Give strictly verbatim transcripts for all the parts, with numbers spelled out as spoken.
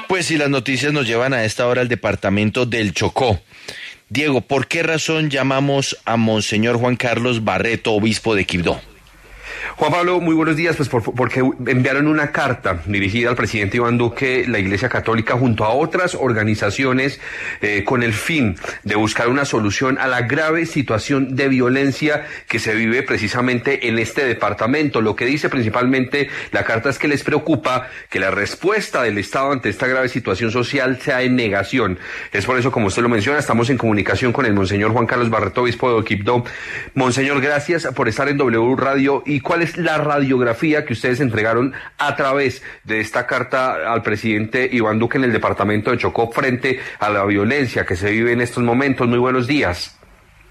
Pues si las noticias nos llevan a esta hora al departamento del Chocó. Diego, ¿por qué razón llamamos a Monseñor Juan Carlos Barreto, obispo de Quibdó? Juan Pablo, muy buenos días, pues por, porque enviaron una carta dirigida al presidente Iván Duque, la Iglesia Católica, junto a otras organizaciones, eh, con el fin de buscar una solución a la grave situación de violencia que se vive precisamente en este departamento. Lo que dice principalmente la carta es que les preocupa que la respuesta del Estado ante esta grave situación social sea en negación. Es por eso, como usted lo menciona, estamos en comunicación con el Monseñor Juan Carlos Barreto, obispo de Quibdó. Monseñor, gracias por estar en W Radio. ¿Y cuál es la radiografía que ustedes entregaron a través de esta carta al presidente Iván Duque en el departamento de Chocó frente a la violencia que se vive en estos momentos? Muy buenos días.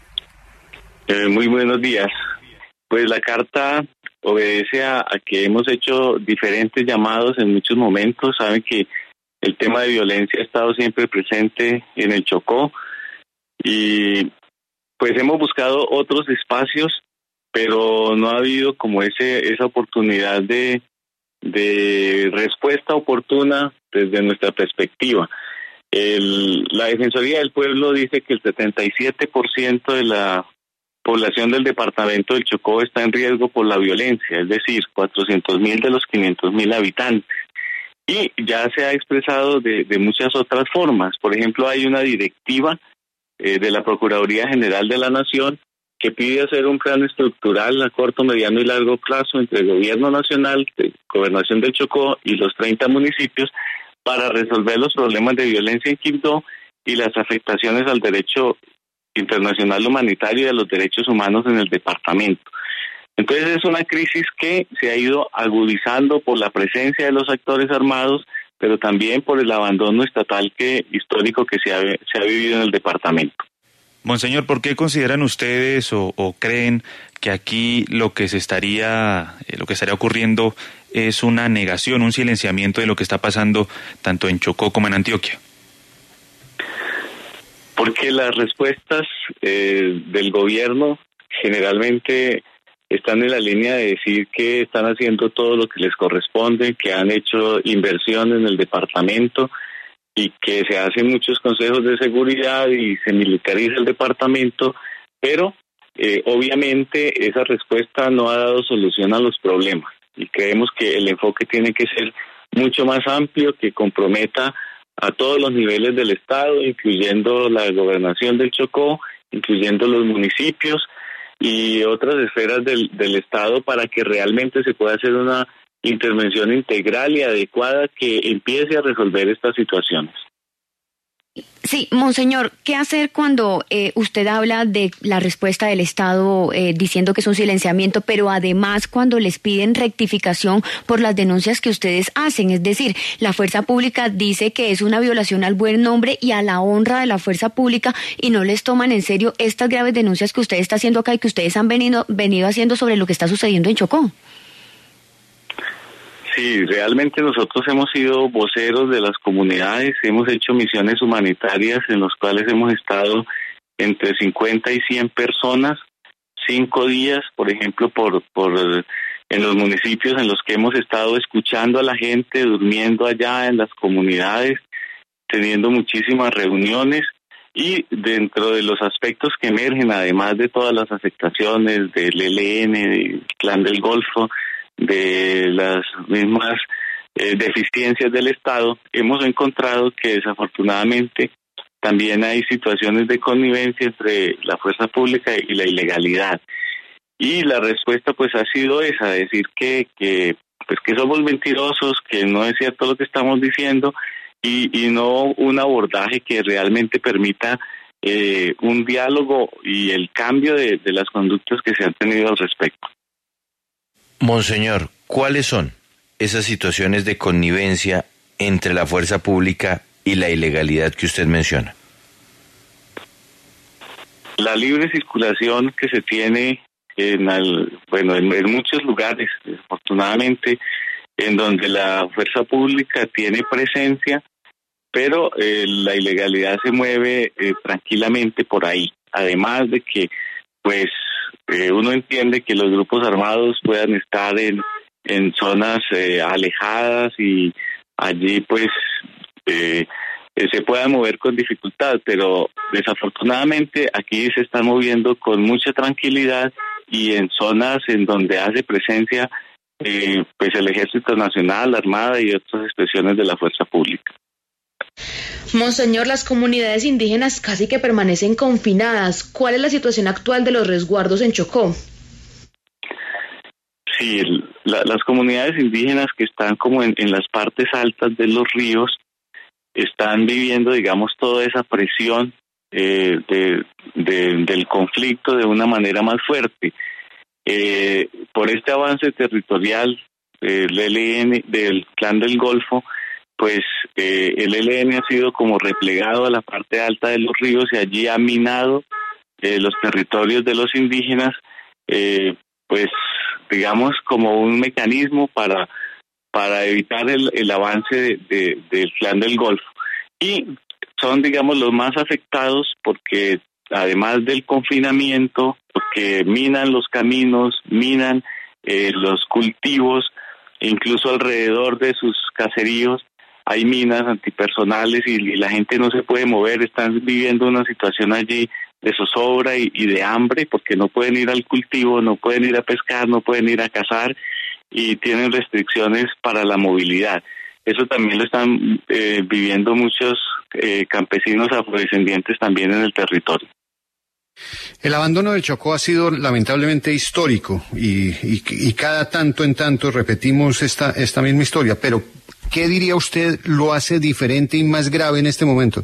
Eh, muy buenos días. Pues la carta obedece a, a que hemos hecho diferentes llamados en muchos momentos. Saben que el tema de violencia ha estado siempre presente en el Chocó y pues hemos buscado otros espacios, pero no ha habido como ese esa oportunidad de, de respuesta oportuna desde nuestra perspectiva. El, la Defensoría del Pueblo dice que el setenta y siete por ciento de la población del departamento del Chocó está en riesgo por la violencia, es decir, cuatrocientos mil de los quinientos mil habitantes. Y ya se ha expresado de, de muchas otras formas. Por ejemplo, hay una directiva eh, de la Procuraduría General de la Nación que pide hacer un plan estructural a corto, mediano y largo plazo entre el gobierno nacional, de Gobernación del Chocó y los treinta municipios para resolver los problemas de violencia en Quibdó y las afectaciones al derecho internacional humanitario y a los derechos humanos en el departamento. Entonces es una crisis que se ha ido agudizando por la presencia de los actores armados, pero también por el abandono estatal que histórico que se ha, se ha vivido en el departamento. Monseñor, ¿por qué consideran ustedes o, o creen que aquí lo que se estaría, eh, lo que estaría ocurriendo es una negación, un silenciamiento de lo que está pasando tanto en Chocó como en Antioquia? Porque las respuestas eh, del gobierno generalmente están en la línea de decir que están haciendo todo lo que les corresponde, que han hecho inversión en el departamento y que se hacen muchos consejos de seguridad y se militariza el departamento, pero eh, obviamente esa respuesta no ha dado solución a los problemas y creemos que el enfoque tiene que ser mucho más amplio, que comprometa a todos los niveles del Estado, incluyendo la gobernación del Chocó, incluyendo los municipios y otras esferas del, del Estado para que realmente se pueda hacer una intervención integral y adecuada que empiece a resolver estas situaciones. Sí, Monseñor, ¿qué hacer cuando eh, usted habla de la respuesta del Estado eh, diciendo que es un silenciamiento, pero además cuando les piden rectificación por las denuncias que ustedes hacen? Es decir, la fuerza pública dice que es una violación al buen nombre y a la honra de la fuerza pública y no les toman en serio estas graves denuncias que usted está haciendo acá y que ustedes han venido, venido haciendo sobre lo que está sucediendo en Chocó. Sí, realmente nosotros hemos sido voceros de las comunidades, hemos hecho misiones humanitarias en las cuales hemos estado entre cincuenta y cien personas, cinco días, por ejemplo, por, por en los municipios en los que hemos estado escuchando a la gente, durmiendo allá en las comunidades, teniendo muchísimas reuniones y dentro de los aspectos que emergen, además de todas las afectaciones del E L N, del Clan del Golfo, de las mismas eh, deficiencias del Estado, hemos encontrado que desafortunadamente también hay situaciones de connivencia entre la fuerza pública y la ilegalidad. Y la respuesta pues ha sido esa, decir que, que, pues, que somos mentirosos, que no es cierto lo que estamos diciendo y, y no un abordaje que realmente permita eh, un diálogo y el cambio de, de las conductas que se han tenido al respecto. Monseñor, ¿cuáles son esas situaciones de connivencia entre la fuerza pública y la ilegalidad que usted menciona? La libre circulación que se tiene en, el, bueno, en, en muchos lugares, desafortunadamente, en donde la fuerza pública tiene presencia, pero eh, la ilegalidad se mueve eh, tranquilamente por ahí. Además de que, pues, Eh, uno entiende que los grupos armados puedan estar en, en zonas eh, alejadas y allí pues eh, eh, se puedan mover con dificultad, pero desafortunadamente aquí se están moviendo con mucha tranquilidad y en zonas en donde hace presencia eh, pues el Ejército Nacional, la Armada y otras expresiones de la fuerza pública. Monseñor, las comunidades indígenas casi que permanecen confinadas. ¿Cuál es la situación actual de los resguardos en Chocó? Sí, el, la, las comunidades indígenas que están como en, en las partes altas de los ríos están viviendo, digamos, toda esa presión eh, de, de, del conflicto de una manera más fuerte. Eh, por este avance territorial del E L N, del Clan del Golfo, pues eh, el E L N ha sido como replegado a la parte alta de los ríos y allí ha minado eh, los territorios de los indígenas, eh, pues digamos como un mecanismo para para evitar el, el avance de, de, del Clan del Golfo. Y son, digamos, los más afectados porque además del confinamiento, porque minan los caminos, minan eh, los cultivos, incluso alrededor de sus caseríos hay minas antipersonales y, y la gente no se puede mover, están viviendo una situación allí de zozobra y, y de hambre porque no pueden ir al cultivo, no pueden ir a pescar, no pueden ir a cazar y tienen restricciones para la movilidad. Eso también lo están eh, viviendo muchos eh, campesinos afrodescendientes también en el territorio. El abandono del Chocó ha sido lamentablemente histórico y, y, y cada tanto en tanto repetimos esta, esta misma historia, pero ¿qué diría usted lo hace diferente y más grave en este momento?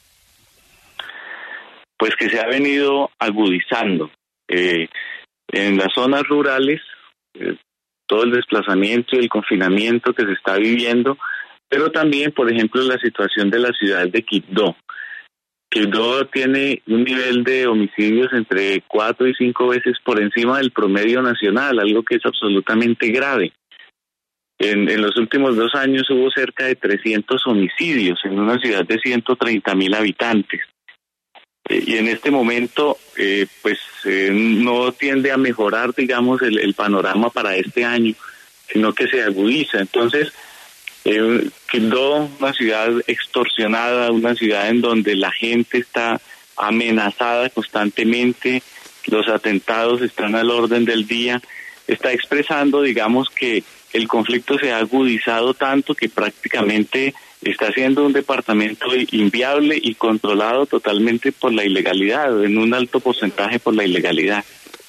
Pues que se ha venido agudizando. Eh, en las zonas rurales, eh, todo el desplazamiento y el confinamiento que se está viviendo, pero también, por ejemplo, la situación de la ciudad de Quibdó. Quibdó tiene un nivel de homicidios entre cuatro y cinco veces por encima del promedio nacional, algo que es absolutamente grave. En, en los últimos dos años hubo cerca de trescientos homicidios en una ciudad de ciento treinta mil habitantes. Eh, y en este momento, eh, pues eh, no tiende a mejorar, digamos, el, el panorama para este año, sino que se agudiza. Entonces, Eh, Quibdó, una ciudad extorsionada, una ciudad en donde la gente está amenazada constantemente, los atentados están al orden del día, está expresando, digamos, que el conflicto se ha agudizado tanto que prácticamente está siendo un departamento inviable y controlado totalmente por la ilegalidad, en un alto porcentaje por la ilegalidad.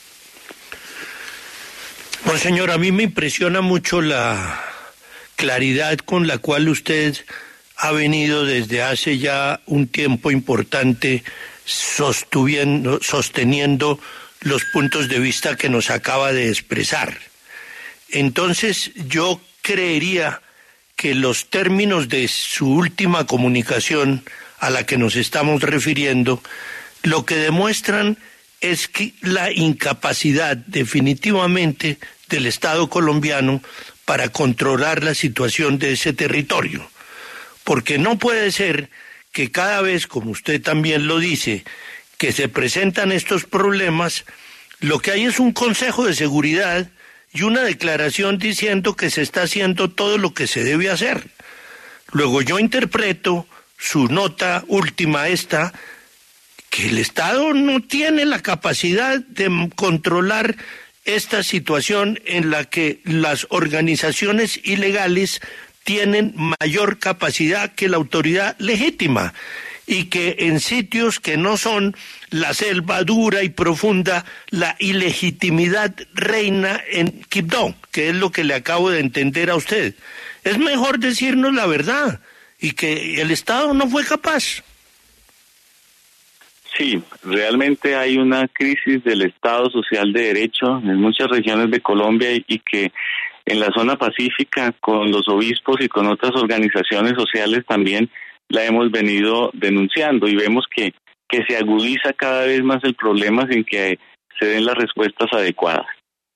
Monseñor, a mí me impresiona mucho la claridad con la cual usted ha venido desde hace ya un tiempo importante sostuviendo, sosteniendo los puntos de vista que nos acaba de expresar. Entonces, yo creería que los términos de su última comunicación a la que nos estamos refiriendo, lo que demuestran es que la incapacidad definitivamente del Estado colombiano para controlar la situación de ese territorio. Porque no puede ser que cada vez, como usted también lo dice, que se presentan estos problemas, lo que hay es un Consejo de Seguridad y una declaración diciendo que se está haciendo todo lo que se debe hacer. Luego yo interpreto su nota última esta, que el Estado no tiene la capacidad de controlar esta situación en la que las organizaciones ilegales tienen mayor capacidad que la autoridad legítima y que en sitios que no son la selva dura y profunda, la ilegitimidad reina en Quibdó, que es lo que le acabo de entender a usted. Es mejor decirnos la verdad y que el Estado no fue capaz. Sí, realmente hay una crisis del Estado Social de Derecho en muchas regiones de Colombia y, y que en la zona pacífica con los obispos y con otras organizaciones sociales también la hemos venido denunciando y vemos que, que se agudiza cada vez más el problema sin que se den las respuestas adecuadas.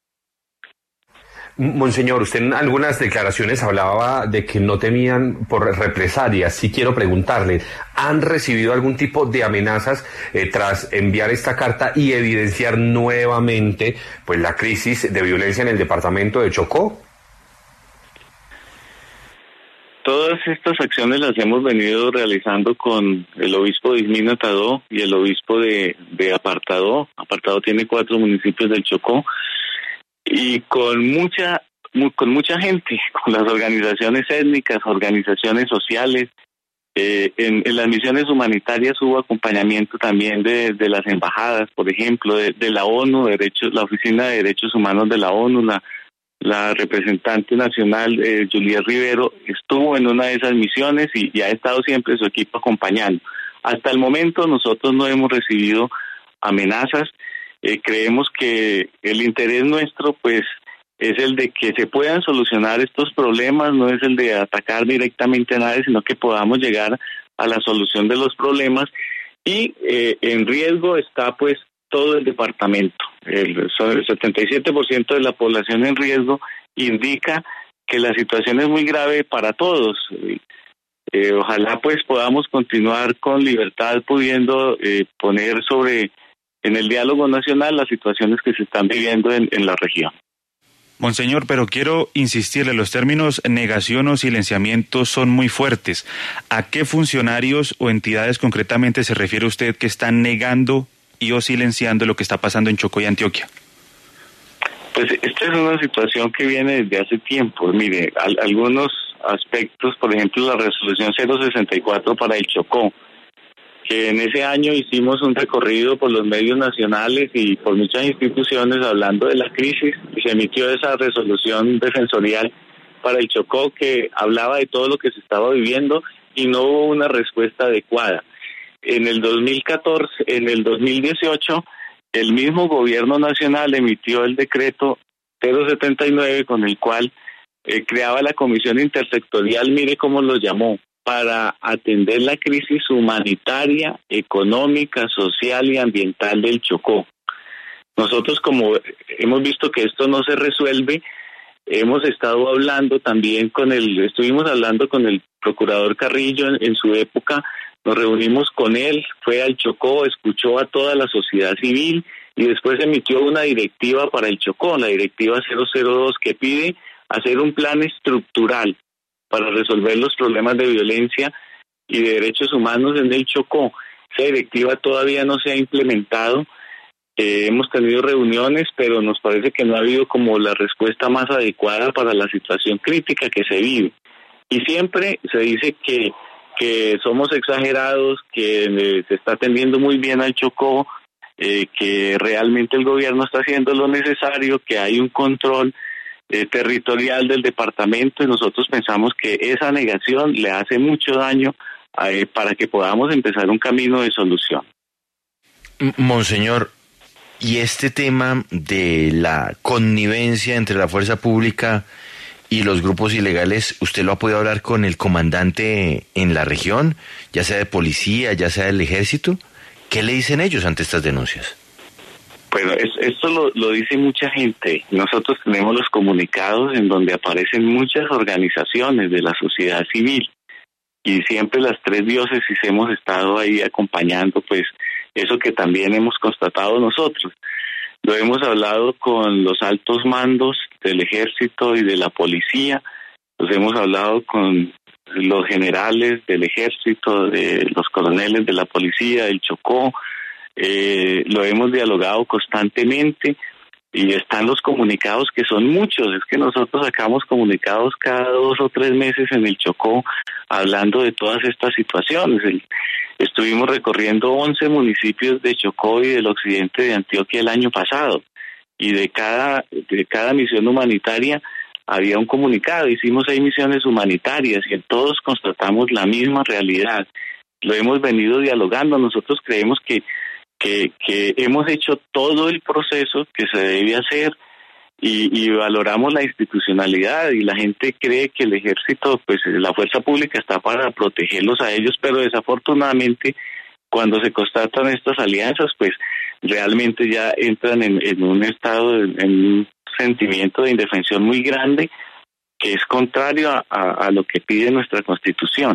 Monseñor, usted en algunas declaraciones hablaba de que no temían por represalias. Sí quiero preguntarle, ¿han recibido algún tipo de amenazas eh, tras enviar esta carta y evidenciar nuevamente pues la crisis de violencia en el departamento de Chocó? Todas estas acciones las hemos venido realizando con el obispo de Izmina-Tadó y el obispo de, de Apartadó. Apartadó tiene cuatro municipios del Chocó, y con mucha muy, con mucha gente, con las organizaciones étnicas, organizaciones sociales. Eh, en, en las misiones humanitarias hubo acompañamiento también de, de las embajadas, por ejemplo, de, de la ONU, derechos, la Oficina de Derechos Humanos de la ONU, la La representante nacional, eh, Juliet Rivero, estuvo en una de esas misiones y, y ha estado siempre su equipo acompañando. Hasta el momento nosotros no hemos recibido amenazas. Eh, creemos que el interés nuestro, pues, es el de que se puedan solucionar estos problemas, no es el de atacar directamente a nadie, sino que podamos llegar a la solución de los problemas. Y eh, en riesgo está, pues, todo el departamento. El, el setenta y siete por ciento de la población en riesgo indica que la situación es muy grave para todos. Eh, ojalá pues podamos continuar con libertad, pudiendo eh, poner sobre en el diálogo nacional las situaciones que se están viviendo en, en la región. Monseñor, pero quiero insistirle, los términos negación o silenciamiento son muy fuertes. ¿A qué funcionarios o entidades concretamente se refiere usted que están negando y o silenciando lo que está pasando en Chocó y Antioquia? Pues esta es una situación que viene desde hace tiempo. Mire, al, algunos aspectos, por ejemplo, la resolución cero sesenta y cuatro para el Chocó, que en ese año hicimos un recorrido por los medios nacionales y por muchas instituciones hablando de la crisis, y se emitió esa resolución defensorial para el Chocó que hablaba de todo lo que se estaba viviendo y no hubo una respuesta adecuada. En el dos mil catorce, en el dos mil dieciocho, el mismo gobierno nacional emitió el decreto cero setenta y nueve con el cual eh, creaba la comisión intersectorial, mire cómo lo llamó, para atender la crisis humanitaria, económica, social y ambiental del Chocó. Nosotros, como hemos visto que esto no se resuelve, hemos estado hablando también con el, estuvimos hablando con el procurador Carrillo en, en su época. Nos reunimos con él, fue al Chocó, escuchó a toda la sociedad civil y después emitió una directiva para el Chocó, la directiva cero cero dos, que pide hacer un plan estructural para resolver los problemas de violencia y de derechos humanos en el Chocó. Esa directiva todavía no se ha implementado. Eh, hemos tenido reuniones, pero nos parece que no ha habido como la respuesta más adecuada para la situación crítica que se vive. Y siempre se dice que que somos exagerados, que eh, se está atendiendo muy bien al Chocó, eh, que realmente el gobierno está haciendo lo necesario, que hay un control eh, territorial del departamento, y nosotros pensamos que esa negación le hace mucho daño eh, para que podamos empezar un camino de solución. Monseñor, y este tema de la connivencia entre la fuerza pública y los grupos ilegales, ¿usted lo ha podido hablar con el comandante en la región, ya sea de policía, ya sea del ejército? ¿Qué le dicen ellos ante estas denuncias? Bueno, es, esto lo, lo dice mucha gente. Nosotros tenemos los comunicados en donde aparecen muchas organizaciones de la sociedad civil, y siempre las tres diócesis hemos estado ahí acompañando, pues, eso que también hemos constatado nosotros. Lo hemos hablado con los altos mandos del ejército y de la policía, los hemos hablado con los generales del ejército, de los coroneles de la policía, del Chocó, eh, lo hemos dialogado constantemente, y están los comunicados, que son muchos. Es que nosotros sacamos comunicados cada dos o tres meses en el Chocó hablando de todas estas situaciones. El, Estuvimos recorriendo once municipios de Chocó y del occidente de Antioquia el año pasado, y de cada, de cada misión humanitaria había un comunicado. Hicimos seis misiones humanitarias y en todos constatamos la misma realidad. Lo hemos venido dialogando. Nosotros creemos que, que, que hemos hecho todo el proceso que se debe hacer, y, y valoramos la institucionalidad, y la gente cree que el ejército, pues la fuerza pública está para protegerlos a ellos, pero desafortunadamente cuando se constatan estas alianzas, pues realmente ya entran en, en un estado, de, en un sentimiento de indefensión muy grande, que es contrario a, a, a lo que pide nuestra Constitución.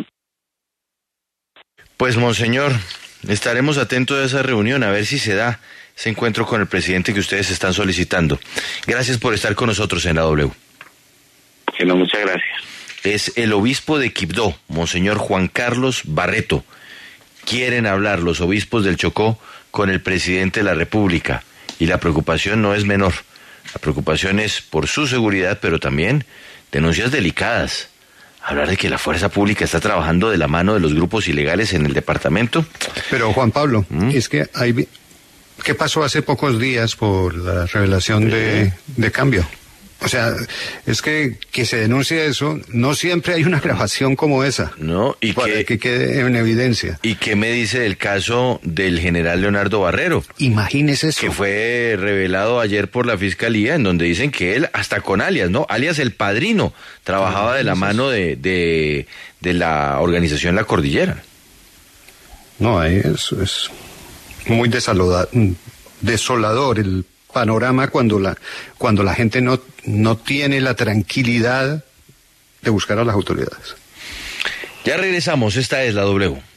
Pues, monseñor, estaremos atentos a esa reunión, a ver si se da ese encuentro con el presidente que ustedes están solicitando. Gracias por estar con nosotros en la W. Bueno, muchas gracias. es el obispo de Quibdó, Monseñor Juan Carlos Barreto. Quieren hablar los obispos del Chocó con el presidente de la República y la preocupación no es menor. La preocupación es por su seguridad, pero también denuncias delicadas. Hablar de que la fuerza pública está trabajando de la mano de los grupos ilegales en el departamento. Pero Juan Pablo, ¿Mm? es que hay... ¿Qué pasó hace pocos días por la revelación sí. de, de Cambio? O sea, es que que se denuncie eso, no siempre hay una grabación como esa. No, y para que, que quede en evidencia. ¿Y qué me dice del caso del general Leonardo Barrero? Imagínese eso. Que fue revelado ayer por la Fiscalía, en donde dicen que él, hasta con alias, ¿no? Alias El Padrino, trabajaba de la mano de, de, de la organización La Cordillera. No, ahí es, es muy desalada, desolador el panorama cuando la cuando la gente no no tiene la tranquilidad de buscar a las autoridades. Ya regresamos, esta es la W.